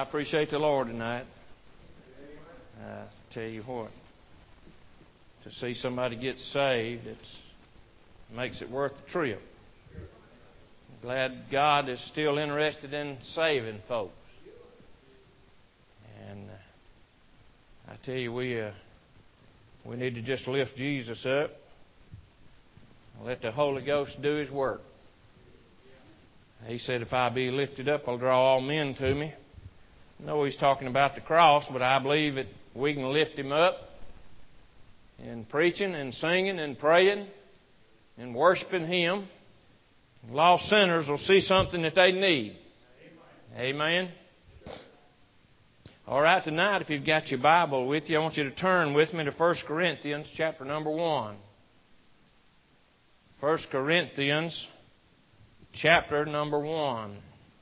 appreciate the Lord tonight. I tell you what, to see somebody get saved, it makes it worth the trip. I'm glad God is still interested in saving folks. And I tell you, we need to just lift Jesus up and let the Holy Ghost do His work. He said, if I be lifted up, I'll draw all men to me. I know He's talking about the cross, but I believe that we can lift Him up in preaching and singing and praying and worshiping Him. Lost sinners will see something that they need. Amen. All right, tonight, if you've got your Bible with you, I want you to turn with me to 1 Corinthians chapter number 1. 1 Corinthians chapter number 1.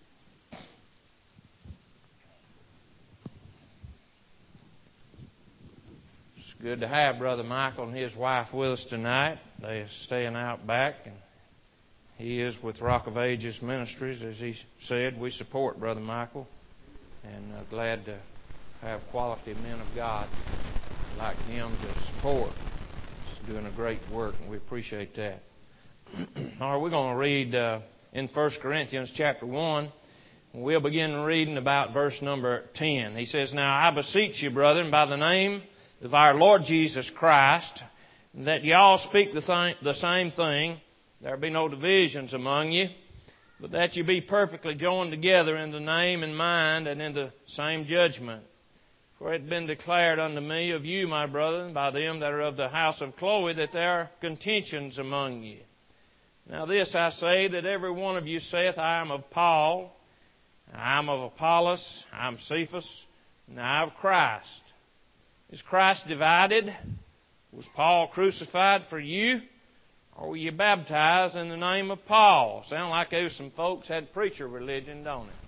It's good to have Brother Michael and his wife with us tonight. They're staying out back, and he is with Rock of Ages Ministries. As he said, we support Brother Michael, and glad to have quality men of God like him to support. He's doing a great work, and we appreciate that. All right, we're going to read in 1 Corinthians chapter 1. We'll begin reading about verse number 10. He says, Now I beseech you, brethren, by the name of our Lord Jesus Christ, that ye all speak the same thing, there be no divisions among you, but that ye be perfectly joined together in the name and mind and in the same judgment. For it had been declared unto me of you, my brethren, by them that are of the house of Chloe, that there are contentions among you. Now this I say, that every one of you saith, I am of Paul, I am of Apollos, I am Cephas, and I of Christ. Is Christ divided? Was Paul crucified for you? Or were you baptized in the name of Paul? Sound like those some folks had preacher religion, don't it?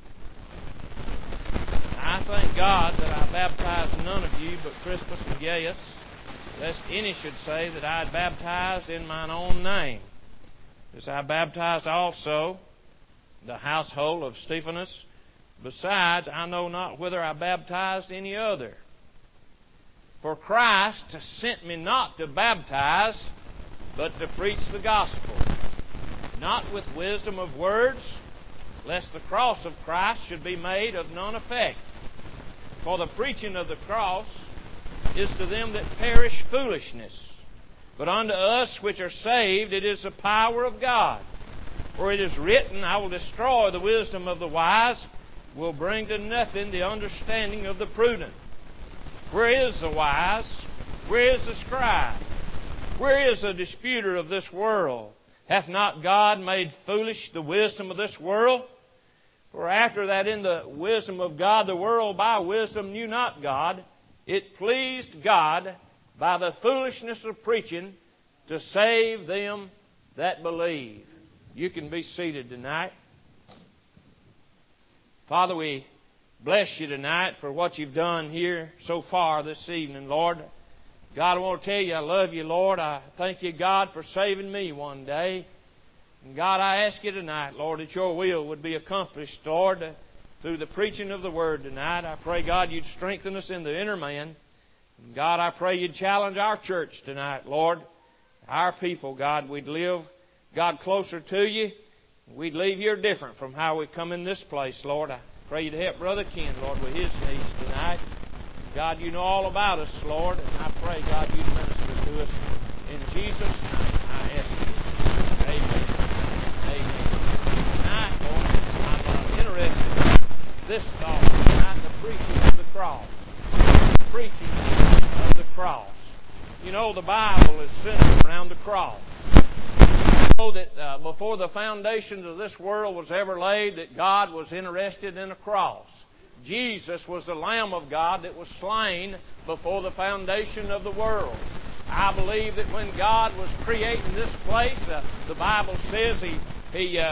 I thank God that I baptized none of you but Crispus and Gaius, lest any should say that I had baptized in mine own name. As I baptized also the household of Stephanus. Besides, I know not whether I baptized any other. For Christ sent me not to baptize, but to preach the gospel, not with wisdom of words, lest the cross of Christ should be made of none effect. For the preaching of the cross is to them that perish foolishness, but unto us which are saved it is the power of God. For it is written, I will destroy the wisdom of the wise, will bring to nothing the understanding of the prudent. Where is the wise? Where is the scribe? Where is the disputer of this world? Hath not God made foolish the wisdom of this world? For after that in the wisdom of God the world by wisdom knew not God, it pleased God by the foolishness of preaching to save them that believe. You can be seated tonight. Father, we bless you tonight for what you've done here so far this evening, Lord. God, I want to tell you I love you, Lord. I thank you, God, for saving me one day. And God, I ask you tonight, Lord, that your will would be accomplished, Lord, through the preaching of the Word tonight. I pray, God, you'd strengthen us in the inner man. And God, I pray you'd challenge our church tonight, Lord. Our people, God, we'd live, God, closer to you. We'd leave here different from how we come in this place, Lord. I pray you to help Brother Ken, Lord, with his needs tonight. God, you know all about us, Lord, and I pray, God, you'd minister to us. In Jesus' name, I ask you. Amen. Amen. Tonight, Lord, I'm interested in this thought tonight, the preaching of the cross. The preaching of the cross. You know, the Bible is centered around the cross. You know that before the foundations of this world was ever laid, that God was interested in a cross. Jesus was the Lamb of God that was slain before the foundation of the world. I believe that when God was creating this place, the Bible says He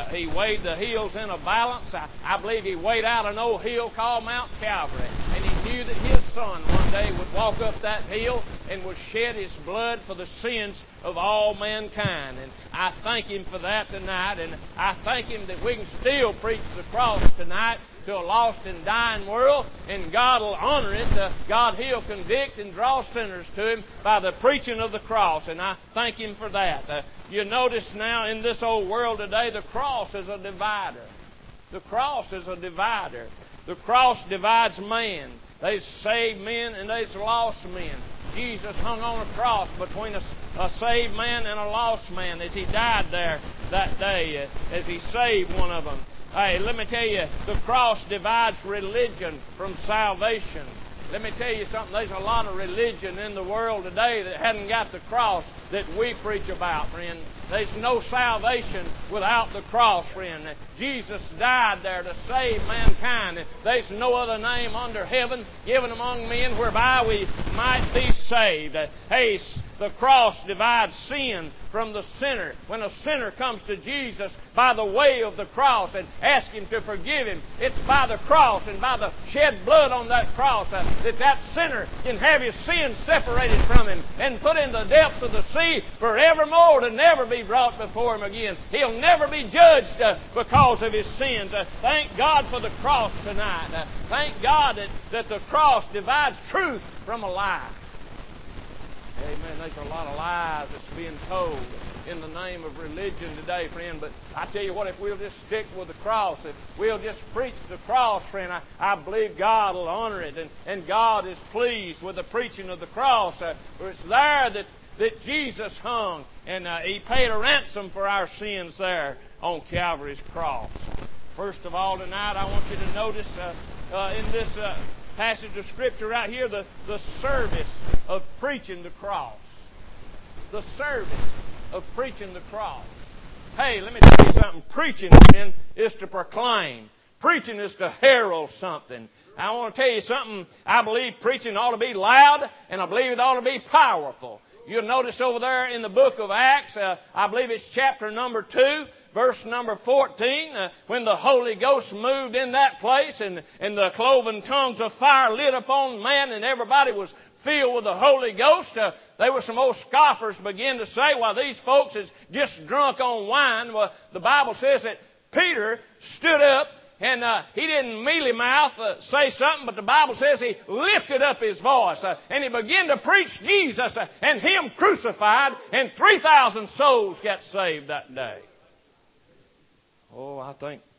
weighed the hills in a balance. I believe He weighed out an old hill called Mount Calvary. And He knew that His Son one day would walk up that hill and would shed His blood for the sins of all mankind. And I thank Him for that tonight. And I thank Him that we can still preach the cross tonight to a lost and dying world, and God will honor it. God, He'll convict and draw sinners to Him by the preaching of the cross, and I thank Him for that. You notice now in this old world today, the cross is a divider. The cross is a divider. The cross divides man. There's saved men and there's lost men. Jesus hung on a cross between a saved man and a lost man as He died there that day, as He saved one of them. Hey, let me tell you, the cross divides religion from salvation. Let me tell you something. There's a lot of religion in the world today that hasn't got the cross that we preach about, friend. There's no salvation without the cross, friend. Jesus died there to save mankind. There's no other name under heaven given among men whereby we might be saved. Hey, the cross divides sin from the sinner. When a sinner comes to Jesus by the way of the cross and asks Him to forgive him, it's by the cross and by the shed blood on that cross that sinner can have his sins separated from him and put in the depths of the sea forevermore to never be brought before Him again. He'll never be judged because of his sins. Thank God for the cross tonight. Thank God that the cross divides truth from a lie. Amen. There's a lot of lies that's being told in the name of religion today, friend. But I tell you what, if we'll just stick with the cross, if we'll just preach the cross, friend, I believe God will honor it. And God is pleased with the preaching of the cross. For it's there that Jesus hung, and He paid a ransom for our sins there on Calvary's cross. First of all, tonight, I want you to notice in this passage of Scripture right here, the service of preaching the cross. The service of preaching the cross. Hey, let me tell you something. Preaching, friend, is to proclaim. Preaching is to herald something. I want to tell you something. I believe preaching ought to be loud, and I believe it ought to be powerful. You'll notice over there in the book of Acts, I believe it's chapter number 2, verse number 14, when the Holy Ghost moved in that place and the cloven tongues of fire lit upon man and everybody was filled with the Holy Ghost, there were some old scoffers began to say, well, these folks is just drunk on wine. Well, the Bible says that Peter stood up and he didn't mealy-mouth say something, but the Bible says he lifted up his voice and he began to preach Jesus and Him crucified, and 3,000 souls got saved that day. Oh, I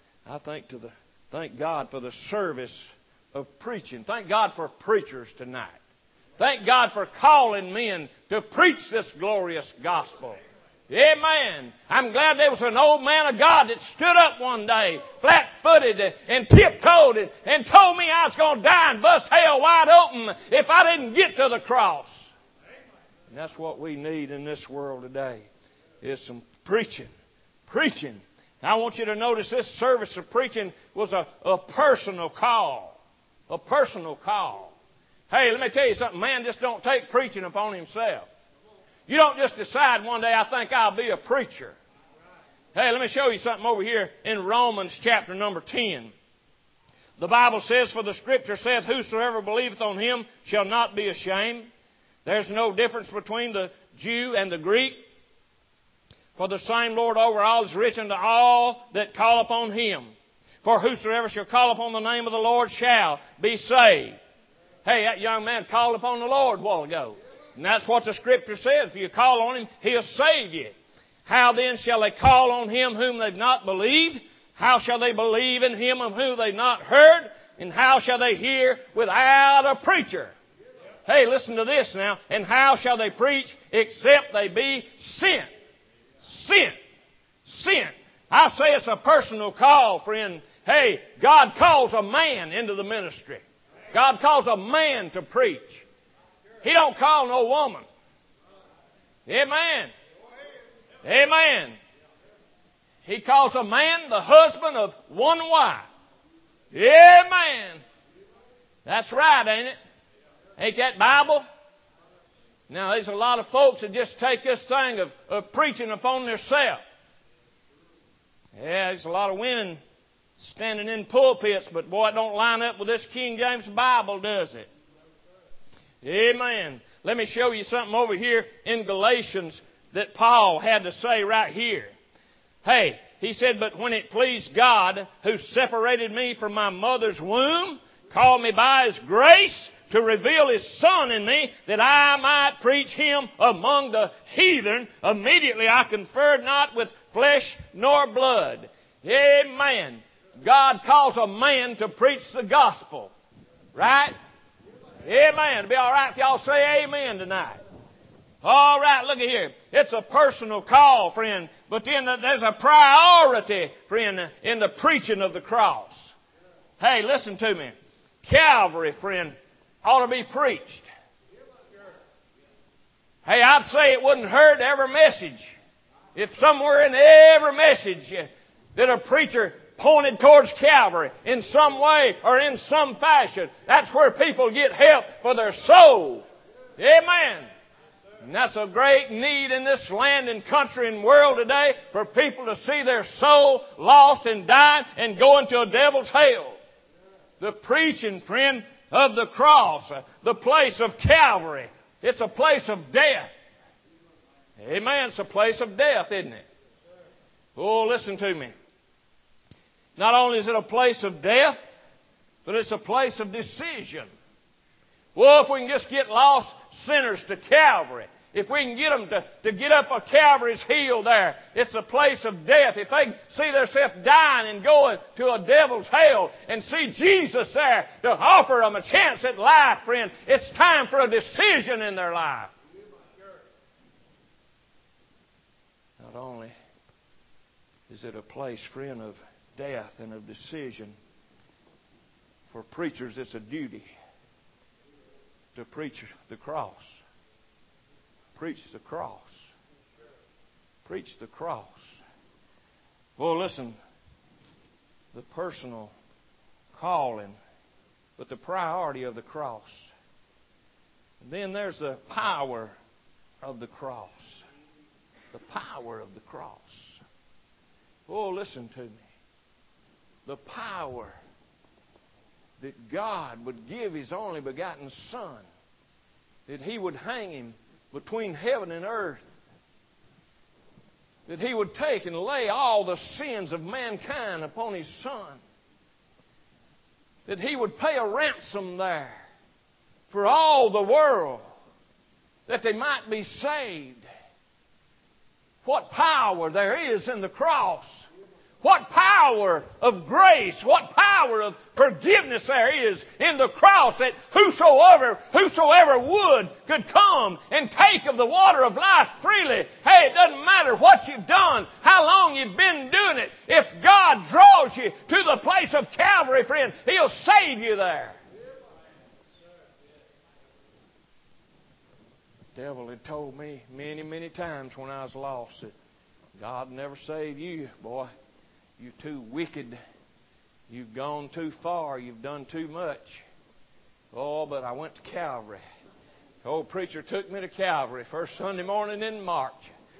thank God for the service of preaching. Thank God for preachers tonight. Thank God for calling men to preach this glorious gospel. Amen. I'm glad there was an old man of God that stood up one day, flat-footed and tiptoed and told me I was going to die and bust hell wide open if I didn't get to the cross. And that's what we need in this world today, is some preaching. Preaching. Now, I want you to notice this service of preaching was a personal call. A personal call. Hey, let me tell you something. Man just don't take preaching upon himself. You don't just decide one day, I think I'll be a preacher. Hey, let me show you something over here in Romans chapter number 10. The Bible says, for the Scripture saith, whosoever believeth on Him shall not be ashamed. There's no difference between the Jew and the Greek. For the same Lord over all is rich unto all that call upon Him. For whosoever shall call upon the name of the Lord shall be saved. Hey, that young man called upon the Lord a while ago. And that's what the Scripture says. If you call on Him, He'll save you. How then shall they call on Him whom they've not believed? How shall they believe in Him of whom they've not heard? And how shall they hear without a preacher? Hey, listen to this now. And how shall they preach except they be sent? Sent. Sent. I say it's a personal call, friend. Hey, God calls a man into the ministry. God calls a man to preach. He don't call no woman. Amen. Amen. He calls a man the husband of one wife. Amen. That's right, ain't it? Ain't that Bible? Now, there's a lot of folks that just take this thing of preaching upon themselves. Yeah, there's a lot of women standing in pulpits, but boy, it don't line up with this King James Bible, does it? Amen. Let me show you something over here in Galatians that Paul had to say right here. Hey, he said, but when it pleased God, who separated me from my mother's womb, called me by His grace to reveal His Son in me, that I might preach Him among the heathen, immediately I conferred not with flesh nor blood. Amen. God calls a man to preach the gospel. Right? Amen. It'll be all right if y'all say amen tonight. All right, look at here. It's a personal call, friend. But then there's a priority, friend, in the preaching of the cross. Hey, listen to me. Calvary, friend, ought to be preached. Hey, I'd say it wouldn't hurt every message if somewhere in every message that a preacher pointed towards Calvary in some way or in some fashion. That's where people get help for their soul. Amen. And that's a great need in this land and country and world today for people to see their soul lost and dying and going to a devil's hell. The preaching, friend, of the cross, the place of Calvary. It's a place of death. Amen. It's a place of death, isn't it? Oh, listen to me. Not only is it a place of death, but it's a place of decision. Well, if we can just get lost sinners to Calvary, if we can get them to get up a Calvary's hill there, it's a place of death. If they see themselves dying and going to a devil's hell and see Jesus there to offer them a chance at life, friend, it's time for a decision in their life. Not only is it a place, friend, of death and of decision, for preachers it's a duty to preach the cross. Preach the cross. Preach the cross. Well, listen, the personal calling, but the priority of the cross. And then there's the power of the cross. The power of the cross. Oh, listen to me. The power that God would give His only begotten Son, that He would hang Him between heaven and earth, that He would take and lay all the sins of mankind upon His Son, that He would pay a ransom there for all the world, that they might be saved. What power there is in the cross. What power of grace, what power of forgiveness there is in the cross, that whosoever would could come and take of the water of life freely. Hey, it doesn't matter what you've done, how long you've been doing it. If God draws you to the place of Calvary, friend, He'll save you there. The devil had told me many, many times when I was lost that God never saved you, boy. You're too wicked. You've gone too far. You've done too much. Oh, but I went to Calvary. The old preacher took me to Calvary first Sunday morning in March,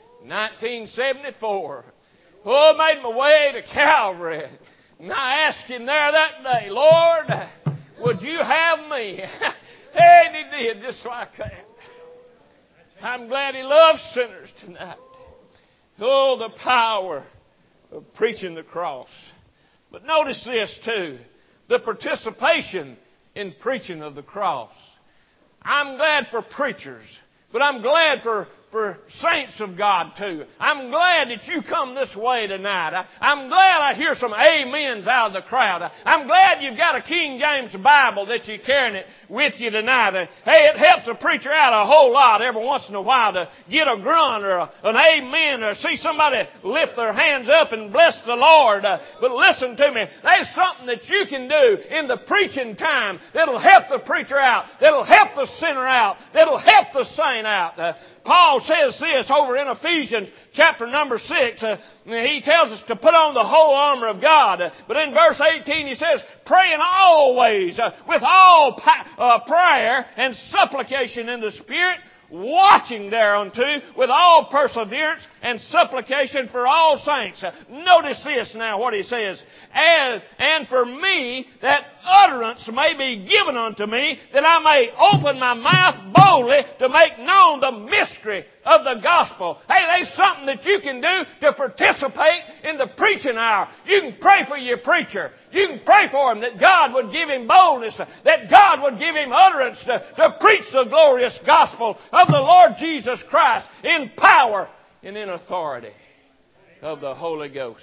1974. Oh, I made my way to Calvary. And I asked Him there that day, Lord, would You have me? And He did, just like that. I'm glad He loves sinners tonight. Oh, the power of preaching the cross. But notice this too, the participation in preaching of the cross. I'm glad for preachers, but I'm glad for saints of God too. I'm glad that you come this way tonight. I'm glad I hear some amens out of the crowd. I'm glad you've got a King James Bible that you're carrying it with you tonight. Hey, it helps a preacher out a whole lot every once in a while to get a grunt or an amen or see somebody lift their hands up and bless the Lord. But listen to me. There's something that you can do in the preaching time that'll help the preacher out, that'll help the sinner out, that'll help the saint out. Paul says this over in Ephesians chapter number 6. He tells us to put on the whole armor of God. But in verse 18 he says, praying always with all prayer and supplication in the Spirit, watching thereunto with all perseverance and supplication for all saints. Notice this now, what he says. And for me, that utterance may be given unto me, that I may open my mouth boldly to make known the mystery of the gospel. Hey, there's something that you can do to participate in the preaching hour. You can pray for your preacher. You can pray for him that God would give him boldness, that God would give him utterance to preach the glorious gospel of the Lord Jesus Christ in power and in authority of the Holy Ghost.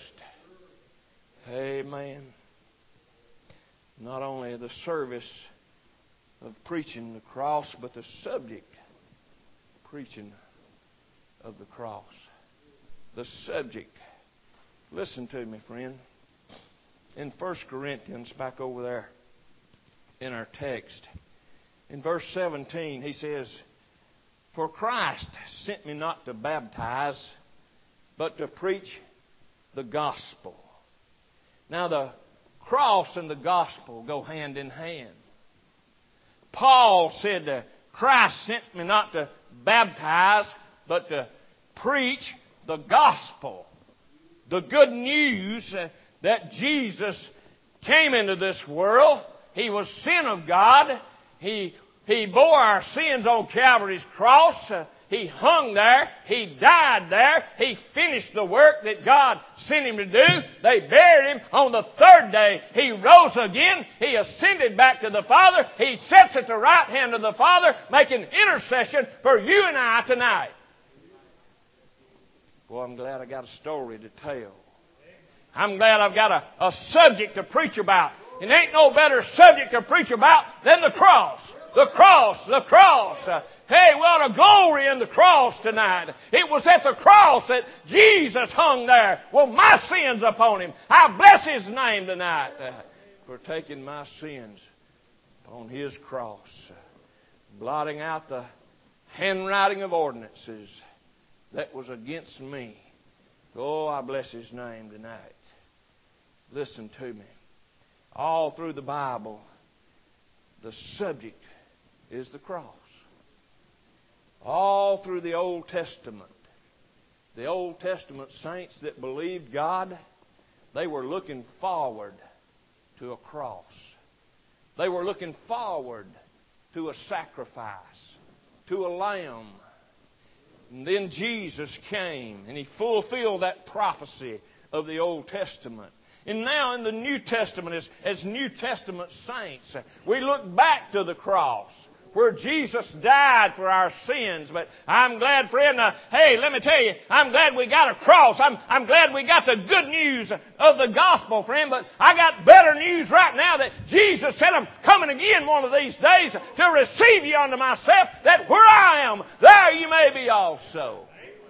Amen. Not only the service of preaching the cross, but the subject preaching of the cross. The subject. Listen to me, friend. In 1 Corinthians, back over there in our text, in verse 17, he says, For Christ sent me not to baptize, but to preach the gospel. Now, the cross and the gospel go hand in hand. Paul said, Christ sent me not to baptize, but to preach the gospel. The good news that Jesus came into this world. He was sin of God. He bore our sins on Calvary's cross. He hung there. He died there. He finished the work that God sent Him to do. They buried Him. On the third day, He rose again. He ascended back to the Father. He sits at the right hand of the Father, making intercession for you and I tonight. Well, I'm glad I got a story to tell. I'm glad I've got a subject to preach about. And ain't no better subject to preach about than the cross. The cross, the cross. Hey, we ought to glory in the cross tonight. It was at the cross that Jesus hung there with my sins upon Him. I bless His name tonight for taking my sins upon His cross, blotting out the handwriting of ordinances that was against me. Oh, I bless His name tonight. Listen to me. All through the Bible, the subject is the cross. All through the Old Testament, the Old Testament saints that believed God, they were looking forward to a cross. They were looking forward to a sacrifice, to a lamb. And then Jesus came and He fulfilled that prophecy of the Old Testament. And now in the New Testament, as New Testament saints, we look back to the cross where Jesus died for our sins. But I'm glad, friend, hey, let me tell you, I'm glad we got a cross. I'm glad we got the good news of the gospel, friend. But I got better news right now that Jesus said, I'm coming again one of these days to receive you unto myself, that where I am, there you may be also.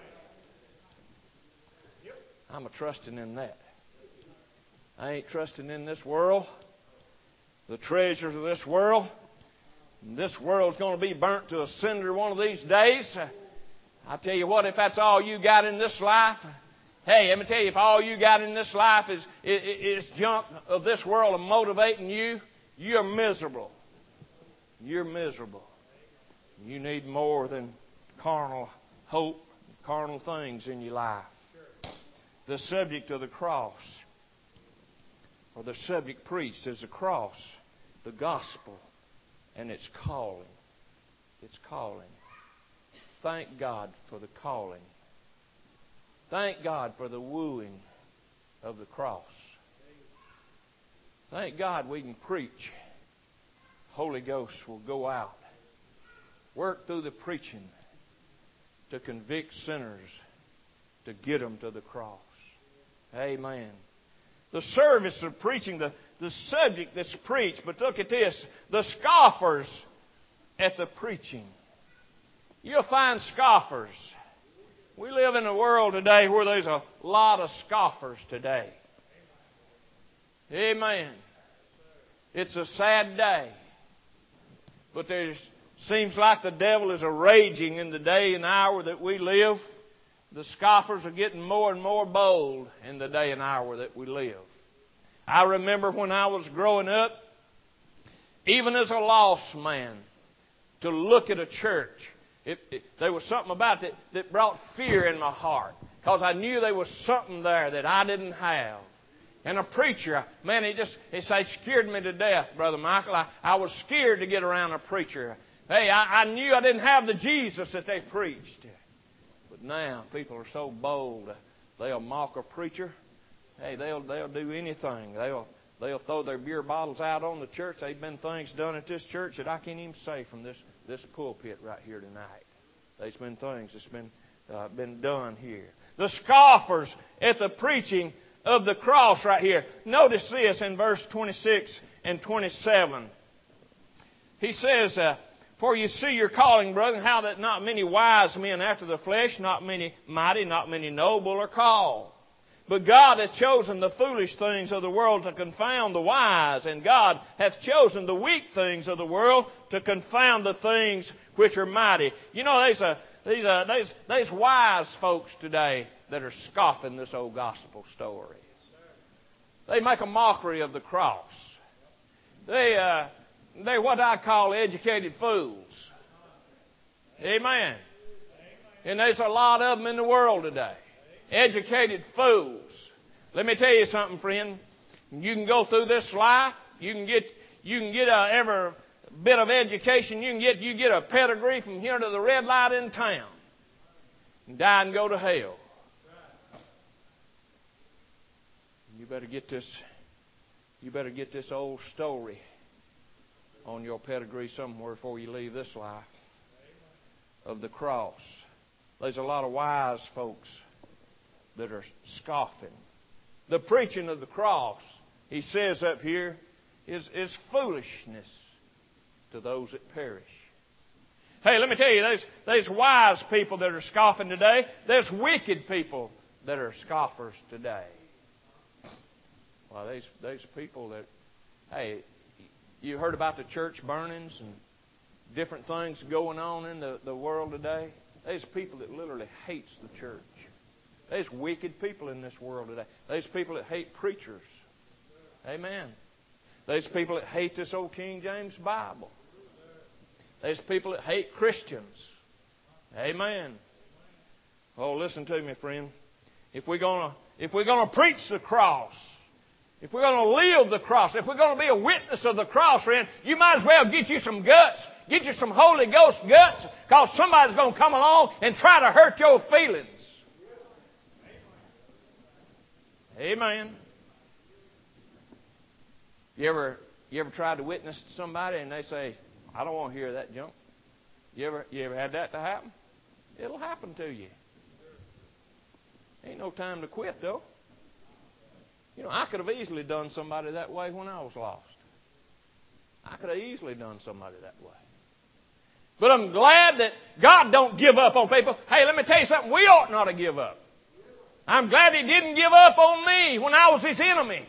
I'm a trusting in that. I ain't trusting in this world, the treasures of this world. This world's going to be burnt to a cinder one of these days. I tell you what, if that's all you got in this life, hey, let me tell you, if all you got in this life is junk of this world and motivating you, you're miserable. You're miserable. You need more than carnal hope, carnal things in your life. The subject of the cross, or the subject preached, is the cross, the gospel, and its calling. It's calling. Thank God for the calling. Thank God for the wooing of the cross. Thank God we can preach. Holy Ghost will go out, work through the preaching to convict sinners, to get them to the cross. Amen. The service of preaching, the subject that's preached. But look at this. The scoffers at the preaching. You'll find scoffers. We live in a world today where there's a lot of scoffers today. Amen. It's a sad day. But there seems like the devil is a-raging in the day and hour that we live. The scoffers are getting more and more bold in the day and hour that we live. I remember when I was growing up, even as a lost man, to look at a church There was something about it that brought fear in my heart, because I knew there was something there that I didn't have. And a preacher, man, it scared me to death, Brother Michael. I was scared to get around a preacher. Hey, I knew I didn't have the Jesus that they preached. But now people are so bold. They'll mock a preacher. Hey, they'll do anything. They'll throw their beer bottles out on the church. There've been things done at this church that I can't even say from this pulpit right here tonight. There's been things that's been done here. The scoffers at the preaching of the cross right here. Notice this in verse 26 and 27. He says, for you see your calling, brethren, how that not many wise men after the flesh, not many mighty, not many noble are called. But God hath chosen the foolish things of the world to confound the wise, and God hath chosen the weak things of the world to confound the things which are mighty. You know, there's wise folks today that are scoffing this old gospel story. They make a mockery of the cross. They're what I call educated fools. Amen. And there's a lot of them in the world today. Educated fools. Let me tell you something, friend. You can go through this life. You can get every bit of education you can get. You get a pedigree from here to the red light in town, and die and go to hell. You better get this. You better get this old story on your pedigree somewhere before you leave this life of the cross. There's a lot of wise folks that are scoffing. The preaching of the cross, he says up here, is foolishness to those that perish. Hey, let me tell you, there's wise people that are scoffing today. There's wicked people that are scoffers today. Well, there's people that, hey, you heard about the church burnings and different things going on in the world today. There's people that literally hates the church. There's wicked people in this world today. There's people that hate preachers. Amen. There's people that hate this old King James Bible. There's people that hate Christians. Amen. Oh, listen to me, friend. If we're gonna preach the cross, if we're going to live the cross, if we're going to be a witness of the cross, friend, you might as well get you some guts. Get you some Holy Ghost guts, because somebody's going to come along and try to hurt your feelings. Amen. You ever tried to witness to somebody and they say, I don't want to hear that junk? You ever had that to happen? It'll happen to you. Ain't no time to quit, though. You know, I could have easily done somebody that way when I was lost. I could have easily done somebody that way. But I'm glad that God don't give up on people. Hey, let me tell you something. We ought not to give up. I'm glad He didn't give up on me when I was His enemy.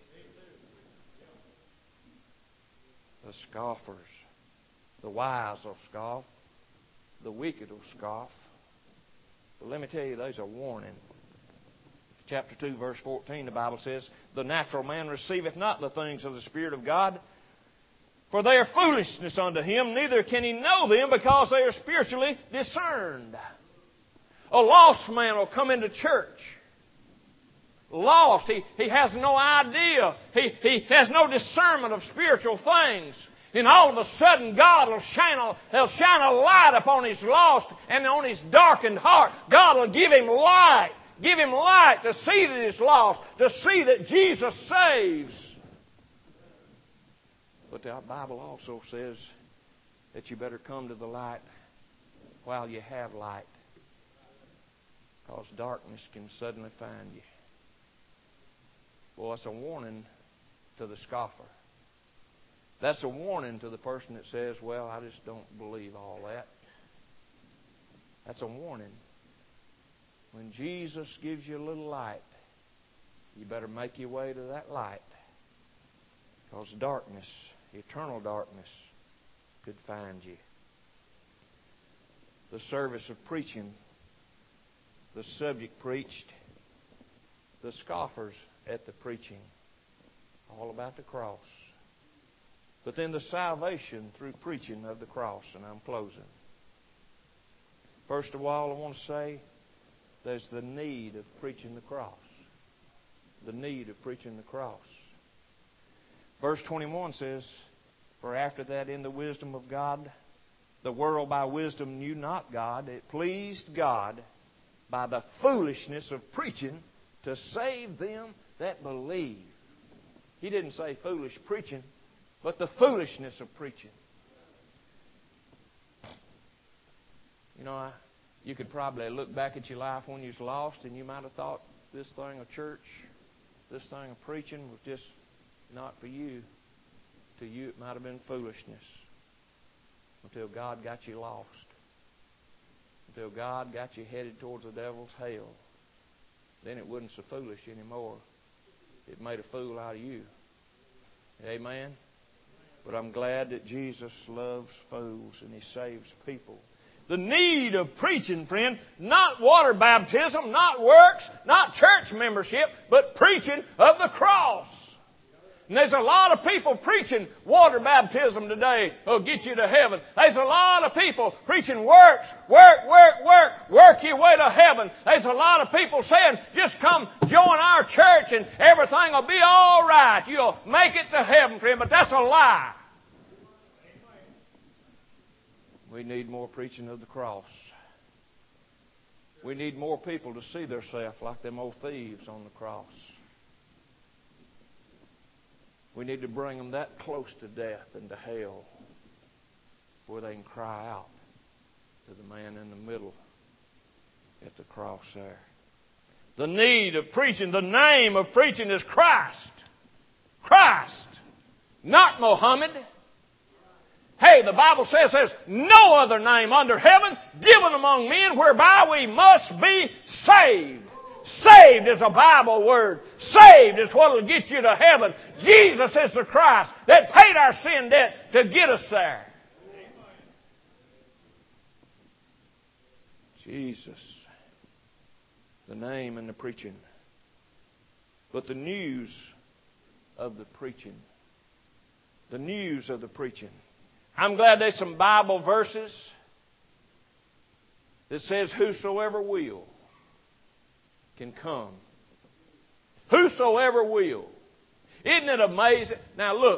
The scoffers, the wise will scoff, the wicked will scoff. But let me tell you, there's a warning. Chapter 2, verse 14, the Bible says, the natural man receiveth not the things of the Spirit of God, for they are foolishness unto him, neither can he know them, because they are spiritually discerned. A lost man will come into church. Lost. He has no idea. He has no discernment of spiritual things. And all of a sudden, God will shine a light upon his lost and on his darkened heart. God will give him light. Give him light to see that he's lost, to see that Jesus saves. But the Bible also says that you better come to the light while you have light, because darkness can suddenly find you. Well, that's a warning to the scoffer. That's a warning to the person that says, well, I just don't believe all that. That's a warning. When Jesus gives you a little light, you better make your way to that light, because darkness, eternal darkness, could find you. The service of preaching, the subject preached, the scoffers at the preaching, all about the cross. But then the salvation through preaching of the cross, and I'm closing. First of all, I want to say there's the need of preaching the cross. The need of preaching the cross. Verse 21 says, "For after that in the wisdom of God, the world by wisdom knew not God. It pleased God by the foolishness of preaching to save them that believe." He didn't say foolish preaching, but the foolishness of preaching. You know, you could probably look back at your life when you was lost, and you might have thought this thing of church, this thing of preaching was just not for you. To you it might have been foolishness. Until God got you lost. Until God got you headed towards the devil's hell. Then it wasn't so foolish anymore. It made a fool out of you. Amen? But I'm glad that Jesus loves fools and He saves people. The need of preaching, friend, not water baptism, not works, not church membership, but preaching of the cross. And there's a lot of people preaching water baptism today will get you to heaven. There's a lot of people preaching works, work your way to heaven. There's a lot of people saying, just come join our church and everything will be all right. You'll make it to heaven, friend, but that's a lie. We need more preaching of the cross. We need more people to see themselves like them old thieves on the cross. We need to bring them that close to death and to hell where they can cry out to the man in the middle at the cross there. The need of preaching, the name of preaching is Christ. Christ, not Mohammed. Hey, the Bible says there's no other name under heaven given among men whereby we must be saved. Saved is a Bible word. Saved is what will get you to heaven. Jesus is the Christ that paid our sin debt to get us there. Jesus. The name and the preaching. But the news of the preaching. The news of the preaching. I'm glad there's some Bible verses that says whosoever will can come. Whosoever will. Isn't it amazing? Now look,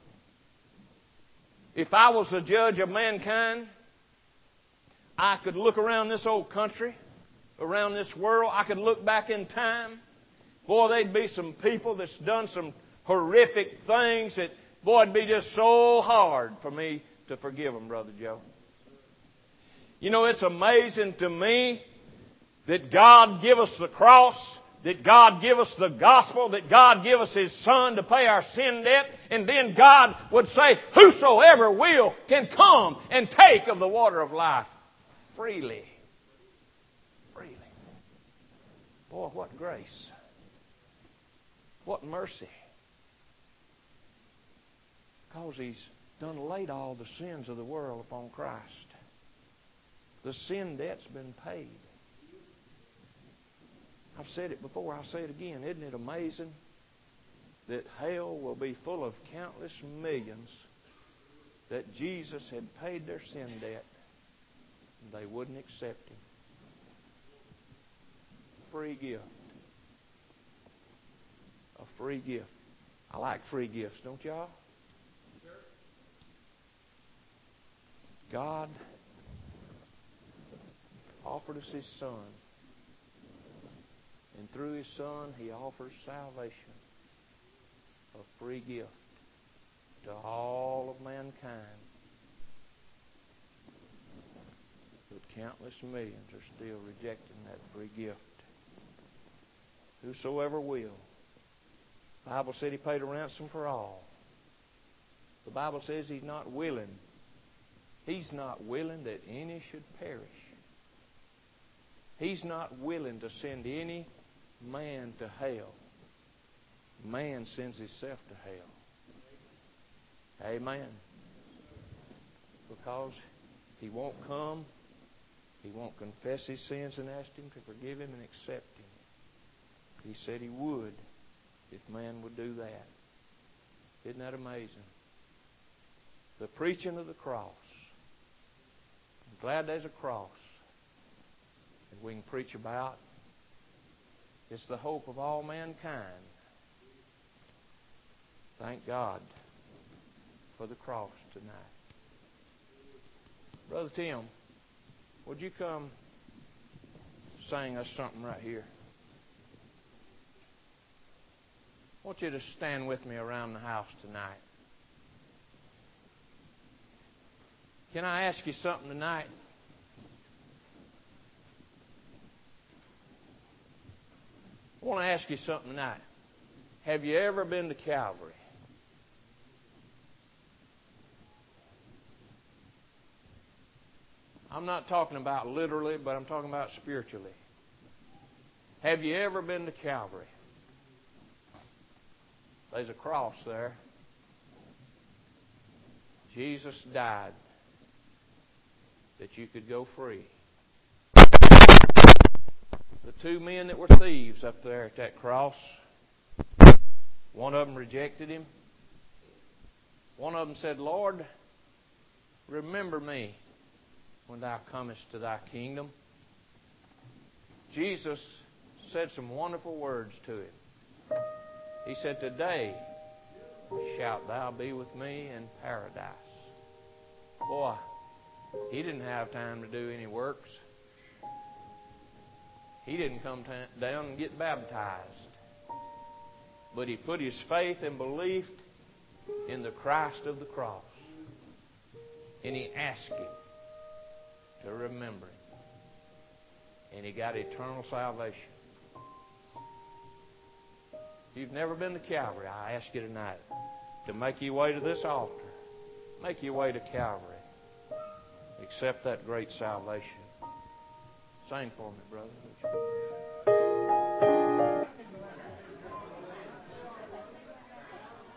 if I was the judge of mankind, I could look around this old country, around this world, I could look back in time. Boy, there'd be some people that's done some horrific things that, boy, it'd be just so hard for me to forgive them, Brother Joe. You know, it's amazing to me that God give us the cross, that God give us the gospel, that God give us His Son to pay our sin debt, and then God would say, whosoever will can come and take of the water of life freely. Freely. Boy, what grace. What mercy. Because He's done laid all the sins of the world upon Christ. The sin debt's been paid. I've said it before, I'll say it again. Isn't it amazing that hell will be full of countless millions that Jesus had paid their sin debt and they wouldn't accept Him? Free gift. A free gift. I like free gifts, don't y'all? God offered us His Son. And through His Son, He offers salvation. A free gift to all of mankind. But countless millions are still rejecting that free gift. Whosoever will. The Bible said He paid a ransom for all. The Bible says He's not willing. He's not willing that any should perish. He's not willing to send any man to hell. Man sends himself to hell. Amen. Because he won't come, he won't confess his sins and ask Him to forgive him and accept him. He said He would if man would do that. Isn't that amazing? The preaching of the cross. I'm glad there's a cross. that we can preach about. It's the hope of all mankind. Thank God for the cross tonight. Brother Tim, would you come sing us something right here? I want you to stand with me around the house tonight. Can I ask you something tonight? I want to ask you something tonight. Have you ever been to Calvary? I'm not talking about literally, but I'm talking about spiritually. Have you ever been to Calvary? There's a cross there. Jesus died that you could go free. The two men that were thieves up there at that cross, one of them rejected Him. One of them said, Lord, remember me when Thou comest to Thy kingdom. Jesus said some wonderful words to him. He said, today shalt thou be with me in paradise. Boy, he didn't have time to do any works. He didn't come down and get baptized. But he put his faith and belief in the Christ of the cross. And he asked Him to remember Him. And he got eternal salvation. If you've never been to Calvary, I ask you tonight to make your way to this altar. Make your way to Calvary. Accept that great salvation. Sing for me, brother.